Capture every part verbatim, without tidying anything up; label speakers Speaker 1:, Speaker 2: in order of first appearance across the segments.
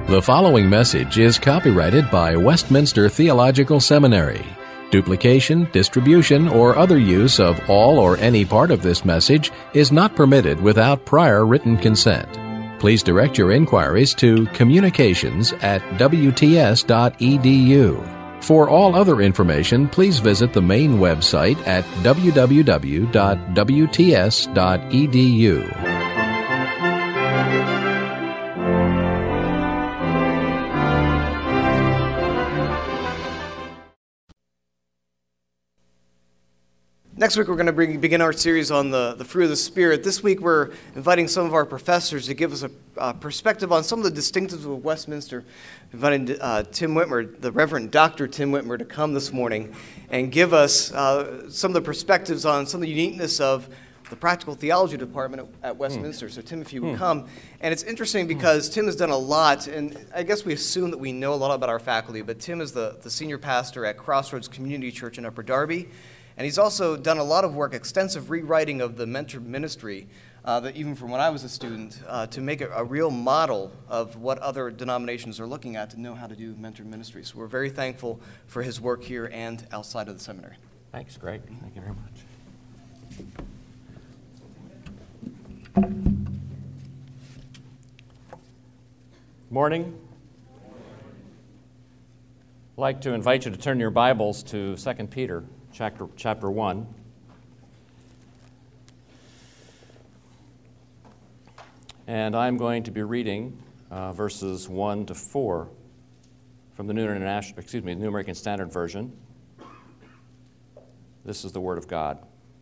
Speaker 1: The following message is copyrighted by Westminster Theological Seminary. Duplication, distribution, or other use of all or any part of this message is not permitted without prior written consent. Please direct your inquiries to communications at w t s dot e d u. For all other information, please visit the main website at w w w dot w t s dot e d u.
Speaker 2: Next week, we're going to bring, begin our series on the, the fruit of the Spirit. This week, we're inviting some of our professors to give us a uh, perspective on some of the distinctives of Westminster. Inviting uh, Tim Whitmer, the Reverend Doctor Tim Whitmer, to come this morning and give us uh, some of the perspectives on some of the uniqueness of the Practical Theology Department at, at Westminster. Mm. So, Tim, if you would mm. come. And it's interesting because mm. Tim has done a lot, and I guess we assume that we know a lot about our faculty, but Tim is the, the senior pastor at Crossroads Community Church in Upper Darby. And he's also done a lot of work, extensive rewriting of the mentor ministry, uh, that even from when I was a student, uh, to make it a real model of what other denominations are looking at to know how to do mentor ministry. So we're very thankful for his work here and outside of the seminary.
Speaker 3: Thanks, great. Thank you very much. Morning. I'd like to invite you to turn your Bibles to Second Peter. Chapter, chapter one. And I'm going to be reading uh, verses one to four from the New International, excuse me, the New American Standard Version. This is the Word of God.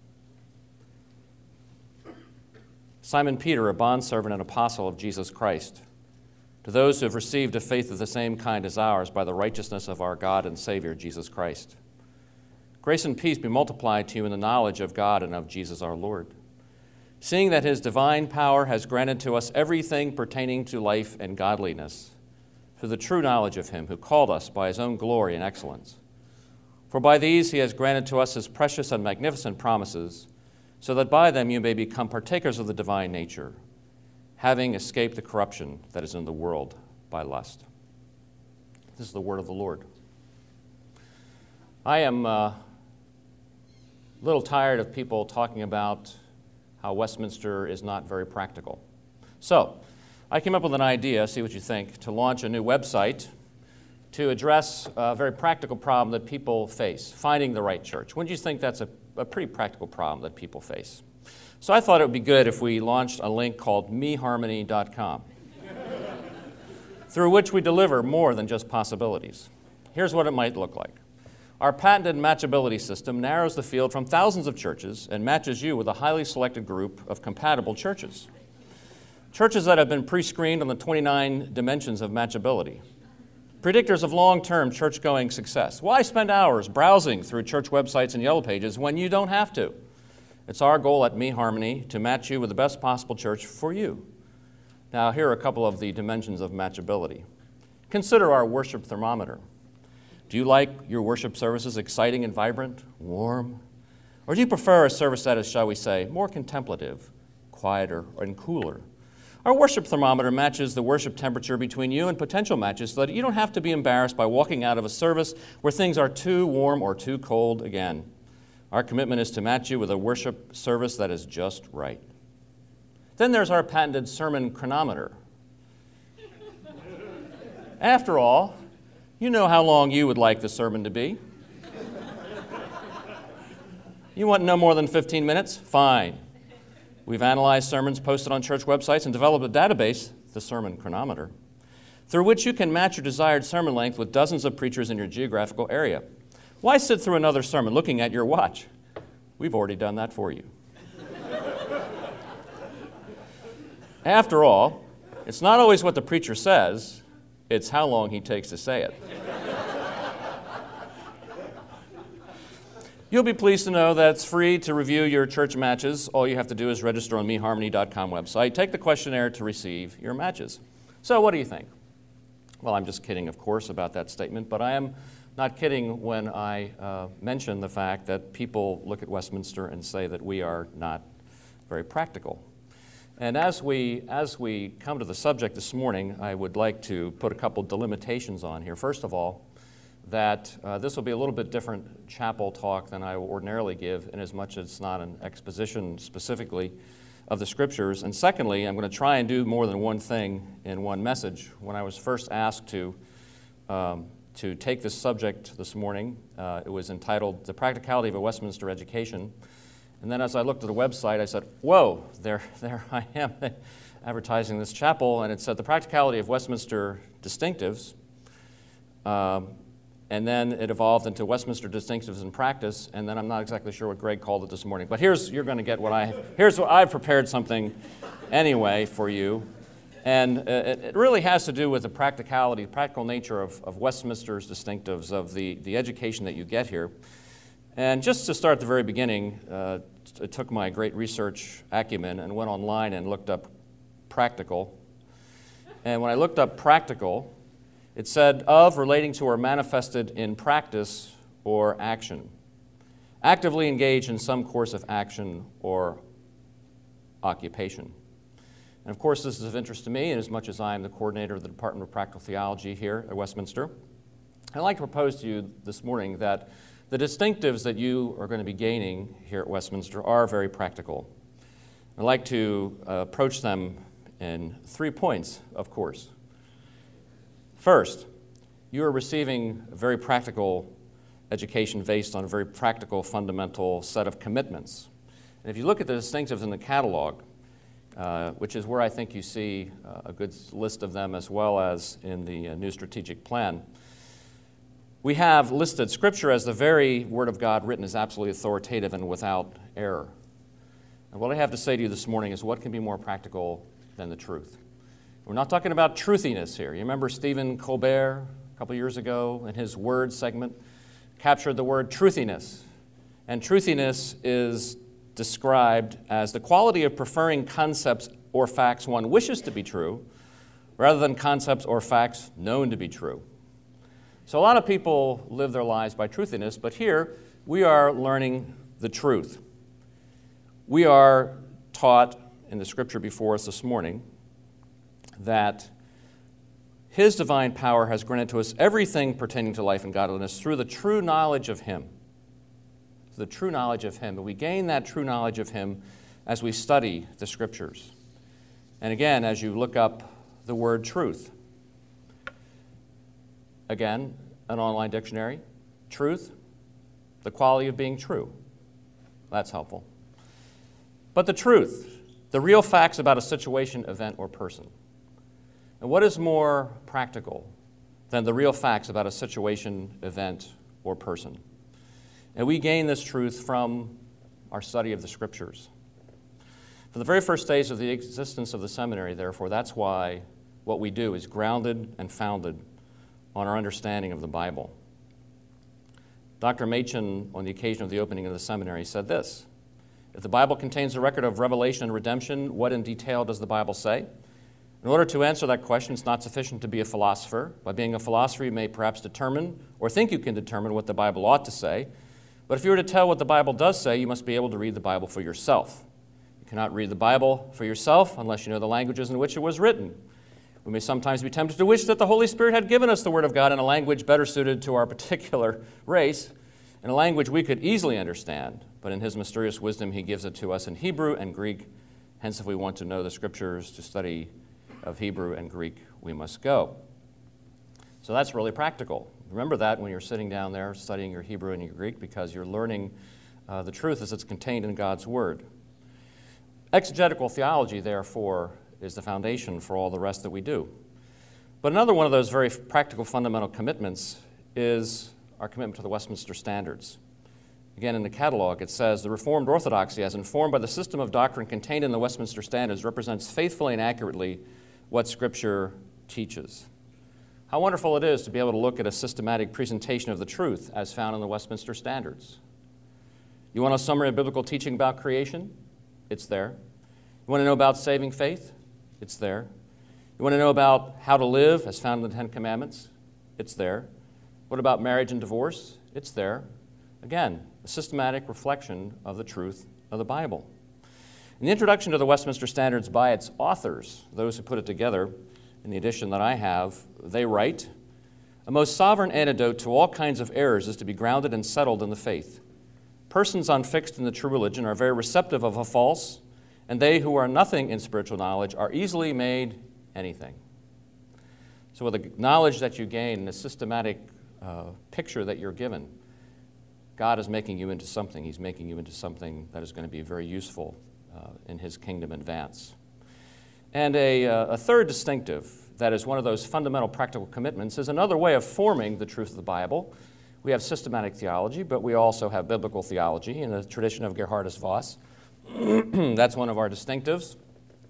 Speaker 3: Simon Peter, a bondservant and apostle of Jesus Christ, to those who have received a faith of the same kind as ours by the righteousness of our God and Savior, Jesus Christ. Grace and peace be multiplied to you in the knowledge of God and of Jesus our Lord, seeing that his divine power has granted to us everything pertaining to life and godliness, through the true knowledge of him who called us by his own glory and excellence. For by these he has granted to us his precious and magnificent promises, so that by them you may become partakers of the divine nature, having escaped the corruption that is in the world by lust. This is the word of the Lord. I am uh, a little tired of people talking about how Westminster is not very practical. So, I came up with an idea, see what you think, to launch a new website to address a very practical problem that people face, finding the right church. Wouldn't you think that's a, a pretty practical problem that people face? So I thought it would be good if we launched a link called me harmony dot com, through which we deliver more than just possibilities. Here's what it might look like. Our patented matchability system narrows the field from thousands of churches and matches you with a highly selected group of compatible churches. Churches that have been pre-screened on the twenty-nine dimensions of matchability. Predictors of long-term church-going success. Why spend hours browsing through church websites and yellow pages when you don't have to? It's our goal at MeHarmony to match you with the best possible church for you. Now, here are a couple of the dimensions of matchability. Consider our worship thermometer. Do you like your worship services exciting and vibrant, warm? Or do you prefer a service that is, shall we say, more contemplative, quieter, and cooler? Our worship thermometer matches the worship temperature between you and potential matches so that you don't have to be embarrassed by walking out of a service where things are too warm or too cold again. Our commitment is to match you with a worship service that is just right. Then there's our patented sermon chronometer. After all, you know how long you would like the sermon to be. You want no more than fifteen minutes? Fine. We've analyzed sermons posted on church websites and developed a database, the sermon chronometer, through which you can match your desired sermon length with dozens of preachers in your geographical area. Why sit through another sermon looking at your watch? We've already done that for you. After all, it's not always what the preacher says, it's how long he takes to say it. You'll be pleased to know that it's free to review your church matches. All you have to do is register on me harmony dot com website. Take the questionnaire to receive your matches. So what do you think? Well, I'm just kidding, of course, about that statement, but I am not kidding when I uh, mention the fact that people look at Westminster and say that we are not very practical. And as we, as we come to the subject this morning, I would like to put a couple delimitations on here. First of all, that uh, this will be a little bit different chapel talk than I ordinarily give, in as much as it's not an exposition specifically of the Scriptures. And secondly, I'm going to try and do more than one thing in one message. When I was first asked to, um, to take this subject this morning, uh, it was entitled The Practicality of a Westminster Education. And then as I looked at the website, I said, whoa, there, there I am advertising this chapel, and it said The Practicality of Westminster Distinctives. Um, And then it evolved into Westminster Distinctives in Practice, and then I'm not exactly sure what Greg called it this morning. But here's, you're going to get what I, here's what I've prepared something anyway for you. And it, it really has to do with the practicality, practical nature of, of Westminster's distinctives, of the, the education that you get here. And just to start at the very beginning, uh, I took my great research acumen and went online and looked up practical. And when I looked up practical, it said, of, relating to, or manifested in practice or action. Actively engaged in some course of action or occupation. And of course, this is of interest to me, in as much as I am the coordinator of the Department of Practical Theology here at Westminster. I'd like to propose to you this morning that the distinctives that you are going to be gaining here at Westminster are very practical. I'd like to uh, approach them in three points, of course. First, you are receiving a very practical education based on a very practical, fundamental set of commitments. And if you look at the distinctives in the catalog, uh, which is where I think you see uh, a good list of them, as well as in the uh, new strategic plan, we have listed Scripture as the very Word of God written as absolutely authoritative and without error. And what I have to say to you this morning is, what can be more practical than the truth? We're not talking about truthiness here. You remember Stephen Colbert a couple years ago in his Word segment captured the word truthiness. And truthiness is described as the quality of preferring concepts or facts one wishes to be true rather than concepts or facts known to be true. So a lot of people live their lives by truthiness, but here we are learning the truth. We are taught in the Scripture before us this morning that His divine power has granted to us everything pertaining to life and godliness through the true knowledge of Him. The true knowledge of Him. And we gain that true knowledge of Him as we study the Scriptures. And again, as you look up the word truth. Again, an online dictionary. Truth, the quality of being true. That's helpful. But the truth, the real facts about a situation, event, or person. And what is more practical than the real facts about a situation, event, or person? And we gain this truth from our study of the Scriptures. For the very first days of the existence of the seminary, therefore, that's why what we do is grounded and founded on our understanding of the Bible. Doctor Machen, on the occasion of the opening of the seminary, said this: if the Bible contains a record of revelation and redemption, what in detail does the Bible say? In order to answer that question, it's not sufficient to be a philosopher. By being a philosopher, you may perhaps determine or think you can determine what the Bible ought to say. But if you were to tell what the Bible does say, you must be able to read the Bible for yourself. You cannot read the Bible for yourself unless you know the languages in which it was written. We may sometimes be tempted to wish that the Holy Spirit had given us the Word of God in a language better suited to our particular race, in a language we could easily understand. But in His mysterious wisdom, He gives it to us in Hebrew and Greek. Hence, if we want to know the Scriptures, to study of Hebrew and Greek, we must go. So that's really practical. Remember that when you're sitting down there studying your Hebrew and your Greek, because you're learning uh, the truth as it's contained in God's Word. Exegetical theology, therefore, is the foundation for all the rest that we do. But another one of those very practical fundamental commitments is our commitment to the Westminster Standards. Again, in the catalog, it says, the Reformed Orthodoxy, as informed by the system of doctrine contained in the Westminster Standards, represents faithfully and accurately what Scripture teaches. How wonderful it is to be able to look at a systematic presentation of the truth as found in the Westminster Standards. You want a summary of biblical teaching about creation? It's there. You want to know about saving faith? It's there. You want to know about how to live as found in the Ten Commandments? It's there. What about marriage and divorce? It's there. Again, a systematic reflection of the truth of the Bible. In the introduction to the Westminster Standards by its authors, those who put it together, in the edition that I have, they write, "A most sovereign antidote to all kinds of errors is to be grounded and settled in the faith. Persons unfixed in the true religion are very receptive of a false, and they who are nothing in spiritual knowledge are easily made anything." So with the knowledge that you gain and the systematic uh, picture that you're given, God is making you into something. He's making you into something that is going to be very useful uh, in His kingdom advance. And a, uh, a third distinctive that is one of those fundamental practical commitments is another way of forming the truth of the Bible. We have systematic theology, but we also have biblical theology in the tradition of Gerhardus Voss. That's one of our distinctives.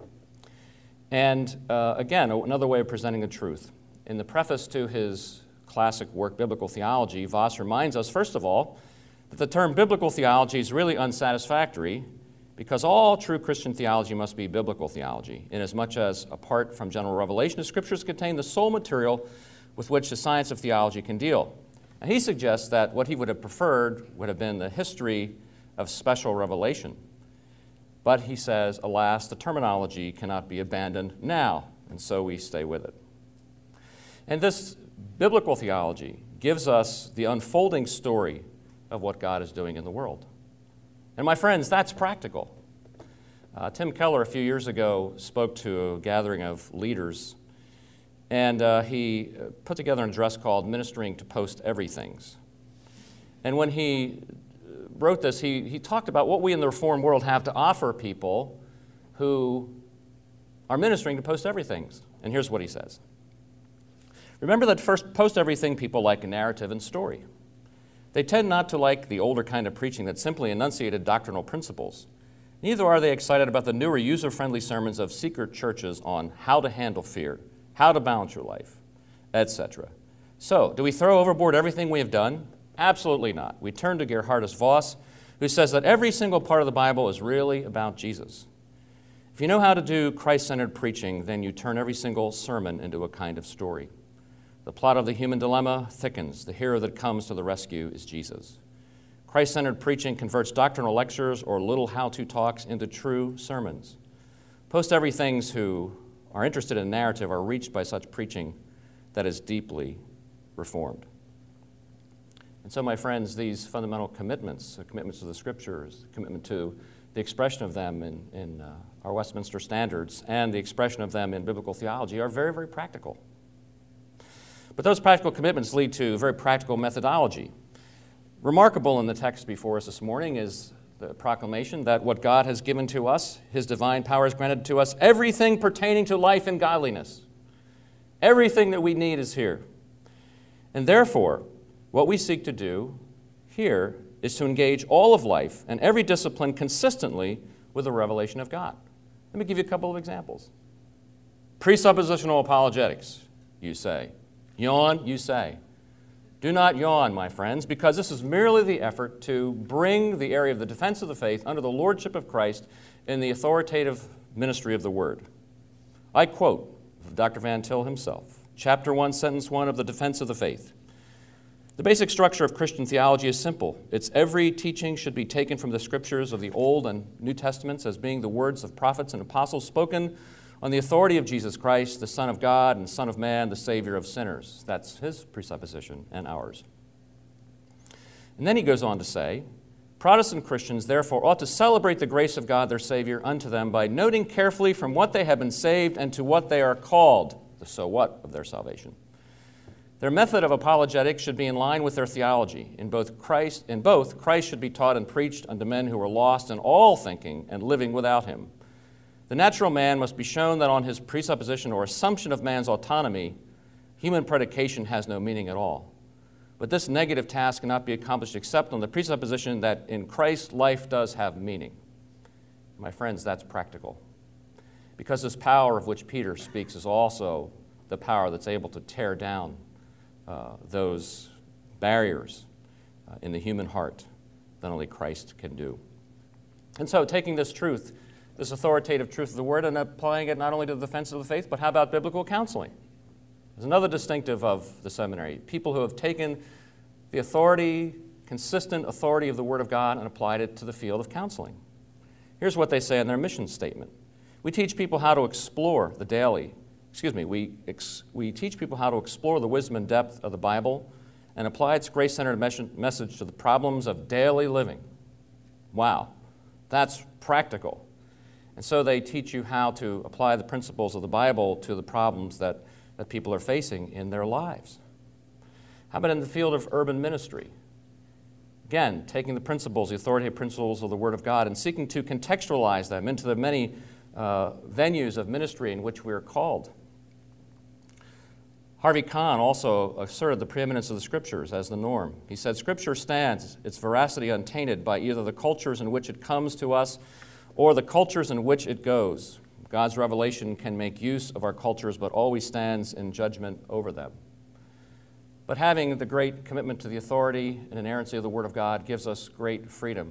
Speaker 3: And uh, again, another way of presenting the truth. In the preface to his classic work, Biblical Theology, Voss reminds us, first of all, that the term biblical theology is really unsatisfactory because all true Christian theology must be biblical theology, inasmuch as, apart from general revelation, the Scriptures contain the sole material with which the science of theology can deal. And he suggests that what he would have preferred would have been the history of special revelation. But he says, alas, the terminology cannot be abandoned now, and so we stay with it. And this biblical theology gives us the unfolding story of what God is doing in the world. And my friends, that's practical. Uh, Tim Keller a few years ago spoke to a gathering of leaders, and uh, he put together an address called Ministering to Post-Everythings. And when he wrote this, he, he talked about what we in the Reformed world have to offer people who are ministering to post-everythings. And here's what he says. Remember that first post-everything people like a narrative and story. They tend not to like the older kind of preaching that simply enunciated doctrinal principles. Neither are they excited about the newer user-friendly sermons of secret churches on how to handle fear, how to balance your life, et cetera. So, do we throw overboard everything we have done? Absolutely not. We turn to Gerhardus Voss, who says that every single part of the Bible is really about Jesus. If you know how to do Christ-centered preaching, then you turn every single sermon into a kind of story. The plot of the human dilemma thickens. The hero that comes to the rescue is Jesus. Christ-centered preaching converts doctrinal lectures or little how-to talks into true sermons. Post-everythings who are interested in narrative are reached by such preaching that is deeply reformed. And so, my friends, these fundamental commitments, commitments to the Scriptures, commitment to the expression of them in, in uh, our Westminster Standards, and the expression of them in biblical theology are very, very practical. But those practical commitments lead to very practical methodology. Remarkable in the text before us this morning is the proclamation that what God has given to us, His divine power has granted to us, everything pertaining to life and godliness. Everything that we need is here. And therefore, what we seek to do here is to engage all of life and every discipline consistently with the revelation of God. Let me give you a couple of examples. Presuppositional apologetics, you say. Yawn, you say. Do not yawn, my friends, because this is merely the effort to bring the area of the defense of the faith under the lordship of Christ in the authoritative ministry of the Word. I quote Doctor Van Til himself, chapter one, sentence one of the Defense of the Faith. The basic structure of Christian theology is simple. It's every teaching should be taken from the Scriptures of the Old and New Testaments as being the words of prophets and apostles spoken on the authority of Jesus Christ, the Son of God and Son of Man, the Savior of sinners. That's his presupposition and ours. And then he goes on to say, Protestant Christians therefore ought to celebrate the grace of God their Savior unto them by noting carefully from what they have been saved and to what they are called, the so what of their salvation. Their method of apologetics should be in line with their theology. In both Christ, in both, Christ should be taught and preached unto men who are lost in all thinking and living without Him. The natural man must be shown that on his presupposition or assumption of man's autonomy, human predication has no meaning at all. But this negative task cannot be accomplished except on the presupposition that in Christ life does have meaning. My friends, that's practical. Because this power of which Peter speaks is also the power that's able to tear down uh, those barriers uh, in the human heart that only Christ can do. And so taking this truth, this authoritative truth of the Word, and applying it not only to the defense of the faith, but how about biblical counseling? There's another distinctive of the seminary. People who have taken the authority, consistent authority of the Word of God and applied it to the field of counseling. Here's what they say in their mission statement. We teach people how to explore the daily, excuse me, we, ex, we teach people how to explore the wisdom and depth of the Bible and apply its grace-centered mes- message to the problems of daily living. Wow, that's practical. And so they teach you how to apply the principles of the Bible to the problems that, that people are facing in their lives. How about in the field of urban ministry? Again, taking the principles, the authoritative principles of the Word of God, and seeking to contextualize them into the many uh, venues of ministry in which we are called. Harvey Kahn also asserted the preeminence of the Scriptures as the norm. He said, Scripture stands, its veracity untainted by either the cultures in which it comes to us or the cultures in which it goes. God's revelation can make use of our cultures, but always stands in judgment over them. But having the great commitment to the authority and inerrancy of the Word of God gives us great freedom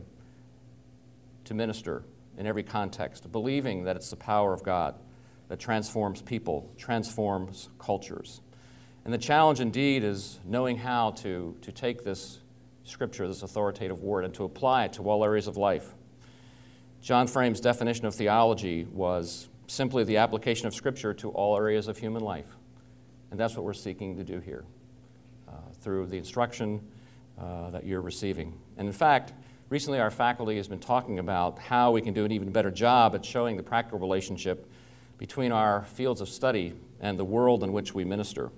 Speaker 3: to minister in every context, believing that it's the power of God that transforms people, transforms cultures. And the challenge indeed is knowing how to, to take this Scripture, this authoritative Word, and to apply it to all areas of life. John Frame's definition of theology was simply the application of Scripture to all areas of human life. And that's what we're seeking to do here uh, through the instruction uh, that you're receiving. And in fact, recently our faculty has been talking about how we can do an even better job at showing the practical relationship between our fields of study and the world in which we minister.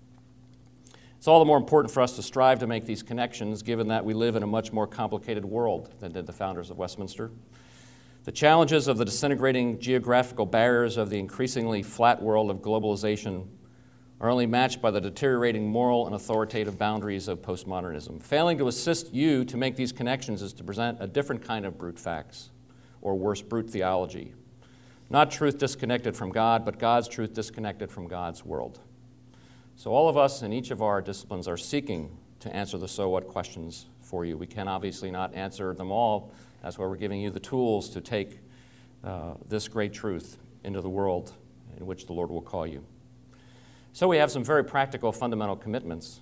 Speaker 3: It's all the more important for us to strive to make these connections, given that we live in a much more complicated world than did the founders of Westminster. The challenges of the disintegrating geographical barriers of the increasingly flat world of globalization are only matched by the deteriorating moral and authoritative boundaries of postmodernism. Failing to assist you to make these connections is to present a different kind of brute facts, or worse, brute theology. Not truth disconnected from God, but God's truth disconnected from God's world. So all of us in each of our disciplines are seeking to answer the so what questions for you. We can obviously not answer them all. That's why we're giving you the tools to take uh, this great truth into the world in which the Lord will call you. So we have some very practical, fundamental commitments.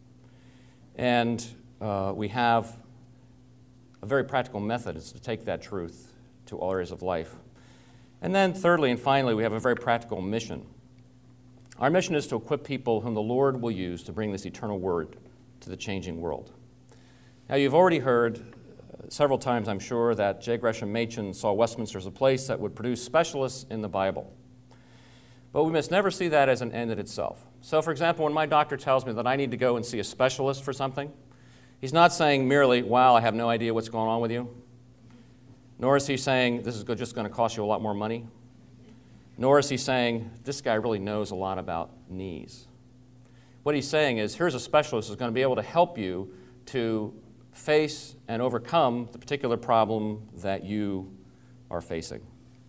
Speaker 3: And uh, we have a very practical method is to take that truth to all areas of life. And then thirdly and finally, we have a very practical mission. Our mission is to equip people whom the Lord will use to bring this eternal word to the changing world. Now, you've already heard uh, several times, I'm sure, that J. Gresham Machen saw Westminster as a place that would produce specialists in the Bible. But we must never see that as an end in itself. So, for example, when my doctor tells me that I need to go and see a specialist for something, he's not saying merely, wow, I have no idea what's going on with you. Nor is he saying, this is just going to cost you a lot more money. Nor is he saying, this guy really knows a lot about knees. What he's saying is, here's a specialist who's going to be able to help you to face and overcome the particular problem that you are facing.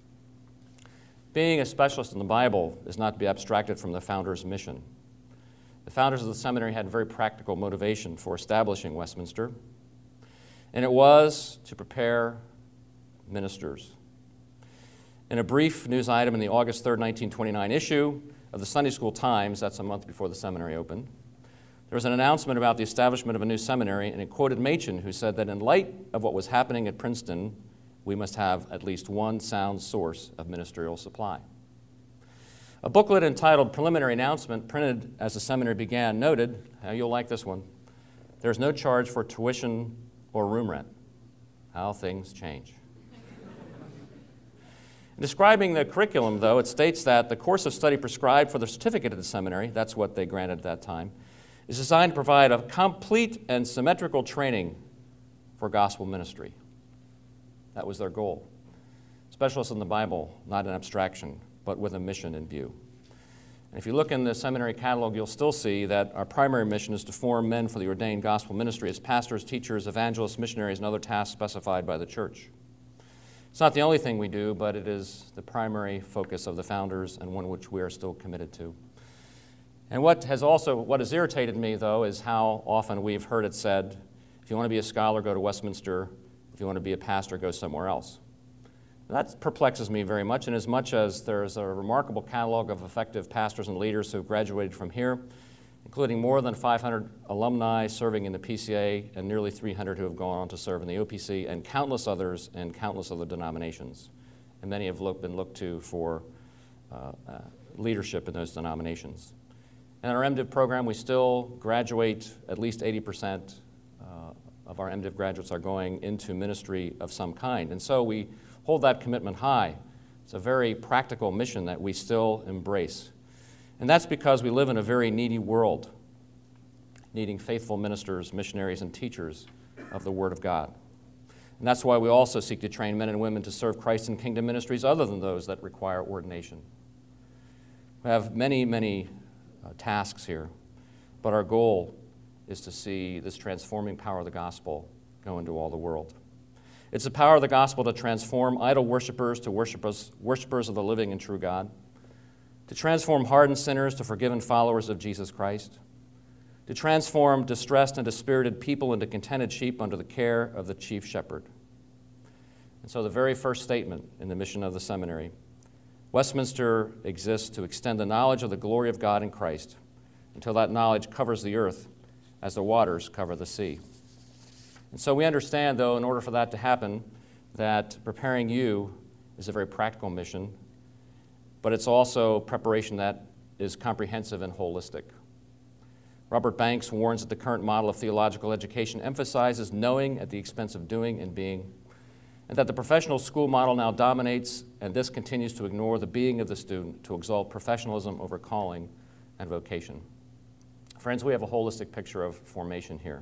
Speaker 3: Being a specialist in the Bible is not to be abstracted from the founders' mission. The founders of the seminary had very practical motivation for establishing Westminster, and it was to prepare ministers. In a brief news item in the August third, nineteen twenty-nine issue of the Sunday School Times, that's a month before the seminary opened, there was an announcement about the establishment of a new seminary, and it quoted Machen, who said that in light of what was happening at Princeton, we must have at least one sound source of ministerial supply. A booklet entitled Preliminary Announcement, printed as the seminary began, noted, how you'll like this one, there's no charge for tuition or room rent. How things change. In describing the curriculum, though, it states that the course of study prescribed for the certificate of the seminary, that's what they granted at that time, is designed to provide a complete and symmetrical training for gospel ministry. That was their goal. Specialists in the Bible, not an abstraction, but with a mission in view. And if you look in the seminary catalog, you'll still see that our primary mission is to form men for the ordained gospel ministry as pastors, teachers, evangelists, missionaries, and other tasks specified by the church. It's not the only thing we do, but it is the primary focus of the founders and one which we are still committed to. And what has also, what has irritated me, though, is how often we've heard it said, if you want to be a scholar, go to Westminster. If you want to be a pastor, go somewhere else. That perplexes me very much, and as much as there's a remarkable catalog of effective pastors and leaders who have graduated from here, including more than five hundred alumni serving in the P C A and nearly three hundred who have gone on to serve in the O P C, and countless others in countless other denominations. And many have look, been looked to for uh, uh, leadership in those denominations. And in our MDiv program, we still graduate, at least eighty percent uh, of our MDiv graduates are going into ministry of some kind. And so we hold that commitment high. It's a very practical mission that we still embrace. And that's because we live in a very needy world, needing faithful ministers, missionaries, and teachers of the Word of God. And that's why we also seek to train men and women to serve Christ in kingdom ministries other than those that require ordination. We have many, many uh, tasks here, but our goal is to see this transforming power of the gospel go into all the world. It's the power of the gospel to transform idol worshipers to worshipers, worshipers of the living and true God, to transform hardened sinners to forgiven followers of Jesus Christ, to transform distressed and dispirited people into contented sheep under the care of the chief shepherd. And so the very first statement in the mission of the seminary, Westminster exists to extend the knowledge of the glory of God in Christ until that knowledge covers the earth as the waters cover the sea. And so we understand, though, in order for that to happen, that preparing you is a very practical mission, but it's also preparation that is comprehensive and holistic. Robert Banks warns that the current model of theological education emphasizes knowing at the expense of doing and being, and that the professional school model now dominates, and this continues to ignore the being of the student to exalt professionalism over calling and vocation. Friends, we have a holistic picture of formation here.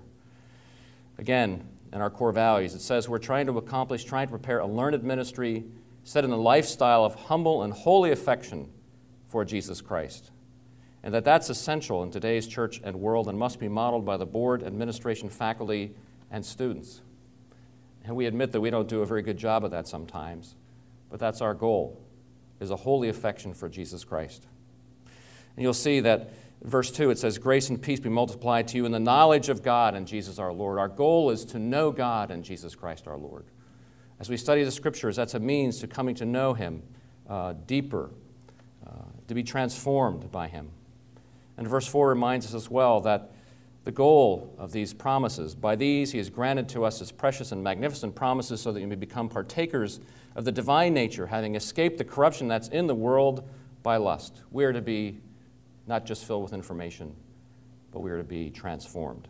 Speaker 3: Again, in our core values, it says we're trying to accomplish, trying to prepare a learned ministry set in a lifestyle of humble and holy affection for Jesus Christ, and that that's essential in today's church and world and must be modeled by the board, administration, faculty, and students. And we admit that we don't do a very good job of that sometimes, but that's our goal, is a holy affection for Jesus Christ. And you'll see that verse two, it says, grace and peace be multiplied to you in the knowledge of God and Jesus our Lord. Our goal is to know God and Jesus Christ our Lord. As we study the Scriptures, that's a means to coming to know Him uh, deeper, uh, to be transformed by Him. And verse four reminds us as well that the goal of these promises, by these He has granted to us His precious and magnificent promises so that you may become partakers of the divine nature, having escaped the corruption that's in the world by lust. We are to be not just filled with information, but we are to be transformed.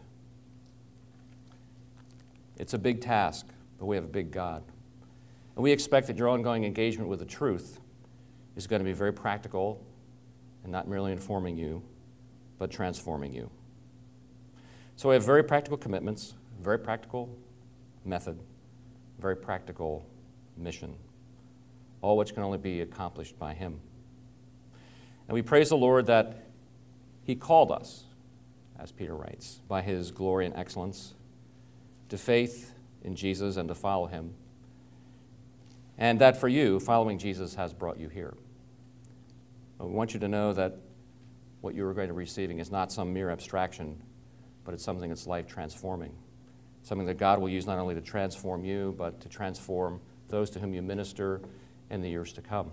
Speaker 3: It's a big task, but we have a big God. And we expect that your ongoing engagement with the truth is going to be very practical and not merely informing you, but transforming you. So we have very practical commitments, very practical method, very practical mission, all which can only be accomplished by Him. And we praise the Lord that He called us, as Peter writes, by His glory and excellence, to faith in Jesus and to follow Him. And that for you, following Jesus has brought you here. But we want you to know that what you are going to be receiving is not some mere abstraction, but it's something that's life-transforming, something that God will use not only to transform you, but to transform those to whom you minister in the years to come.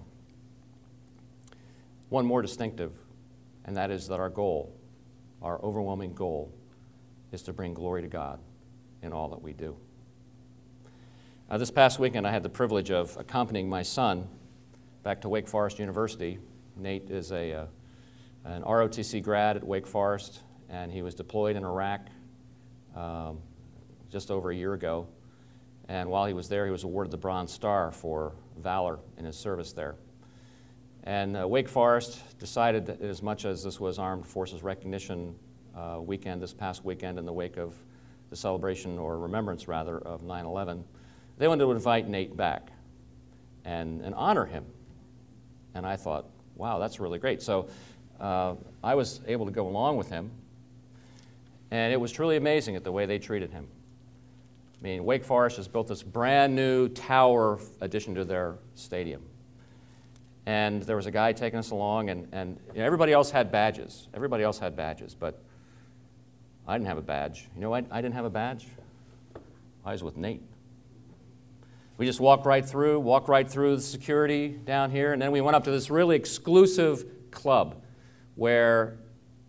Speaker 3: One more distinctive, and that is that our goal, our overwhelming goal, is to bring glory to God in all that we do. Uh, this past weekend, I had the privilege of accompanying my son back to Wake Forest University. Nate is a uh, an R O T C grad at Wake Forest, and he was deployed in Iraq um, just over a year ago. And while he was there, he was awarded the Bronze Star for valor in his service there. And uh, Wake Forest decided that as much as this was Armed Forces Recognition uh, weekend, this past weekend, in the wake of the celebration, or remembrance rather, of nine eleven, they wanted to invite Nate back and, and honor him. And I thought, wow, that's really great. So uh, I was able to go along with him, and it was truly amazing at the way they treated him. I mean, Wake Forest has built this brand new tower addition to their stadium. And there was a guy taking us along, and, and you know, everybody else had badges. Everybody else had badges, but I didn't have a badge. You know why I didn't have a badge? I was with Nate. We just walked right through, walked right through the security down here, and then we went up to this really exclusive club where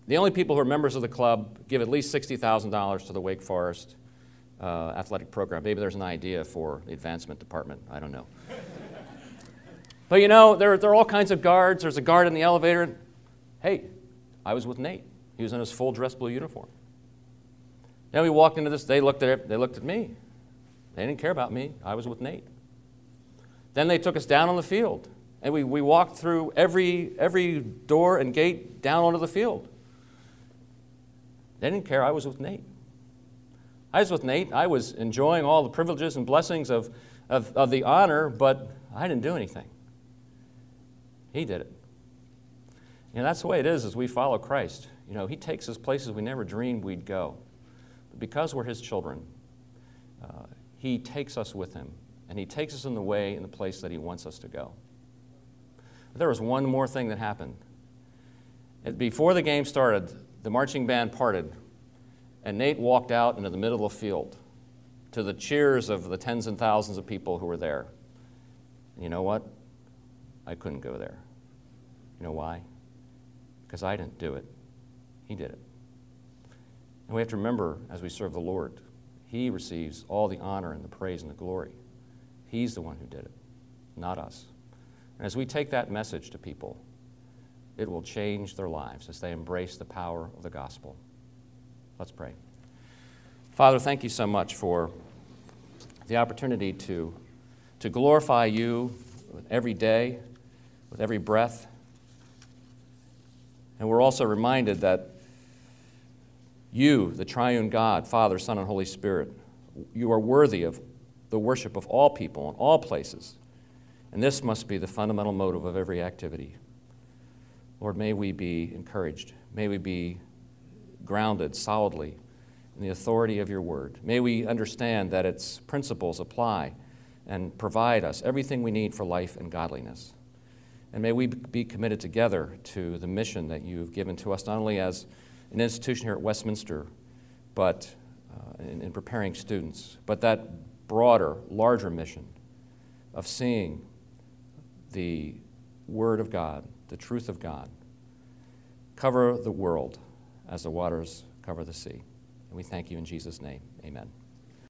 Speaker 3: The only people who are members of the club give at least sixty thousand dollars to the Wake Forest uh, athletic program. Maybe there's an idea for the advancement department. I don't know. But you know, there, there are all kinds of guards. There's a guard in the elevator. Hey, I was with Nate. He was in his full dress blue uniform. Then we walked into this. They looked at it, they looked at me. They didn't care about me. I was with Nate. Then they took us down on the field, and we, we walked through every every door and gate down onto the field. They didn't care. I was with Nate. I was with Nate. I was enjoying all the privileges and blessings of, of, of the honor, but I didn't do anything. He did it. You know, that's the way it is as we follow Christ. You know, he takes us places we never dreamed we'd go. But because we're his children, uh, he takes us with him, and he takes us in the way, in the place that he wants us to go. But there was one more thing that happened. Before the game started, the marching band parted, and Nate walked out into the middle of the field to the cheers of the tens and thousands of people who were there. And you know what? I couldn't go there. You know why? Because I didn't do it. He did it. And we have to remember, as we serve the Lord, he receives all the honor and the praise and the glory. He's the one who did it, not us. And as we take that message to people, it will change their lives as they embrace the power of the gospel. Let's pray. Father, thank you so much for the opportunity to, to glorify you every day, with every breath. And we're also reminded that you, the triune God, Father, Son, and Holy Spirit, you are worthy of the worship of all people in all places. And this must be the fundamental motive of every activity. Lord, may we be encouraged. May we be grounded solidly in the authority of your word. May we understand that its principles apply and provide us everything we need for life and godliness. And may we be committed together to the mission that you've given to us, not only as an institution here at Westminster, but uh, in, in preparing students, but that broader, larger mission of seeing the Word of God, the truth of God, cover the world as the waters cover the sea. And we thank you in Jesus' name. Amen.